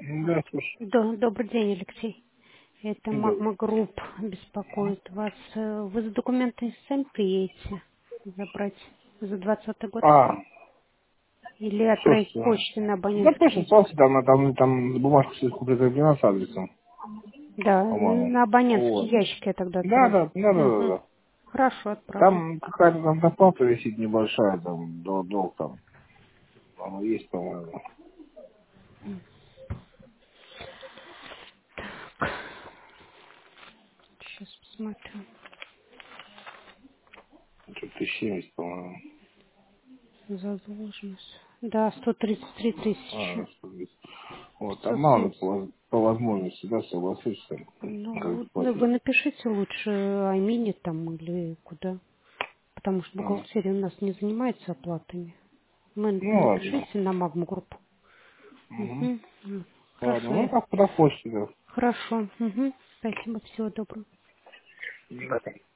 Да, слушай. Добрый день, Алексей. Это Добрый. Магма Групп беспокоит вас. Вы за документы сами приедете забрать за 2020 год? А, Или отправить слушайте. почтой на Да, абонентский точно, ящик? просто там бумажка все прикреплена с адресом, Да, по-моему. на абонентский Вот. ящик я тогда Да, отправлю. да, да, да, да, Угу. да. Хорошо, отправлю. Там какая-то там доплата висит небольшая, там, долг там. Оно есть, по-моему. Сейчас посмотрю. Что-то 1070, по-моему. Задолженность. Да, 133 тысячи. Что здесь. Вот, там надо 570. по возможности, да, согласиться, как Ну, вы заплатить. напишите лучше Аймине там или куда. Потому что А. бухгалтерия у нас не занимается оплатами. Мы Ну, ладно. напишите на Магму группу. Угу. Угу. Ладно, Хорошо. ну как по почте, да. Хорошо. Угу. Спасибо. Всего доброго. Да.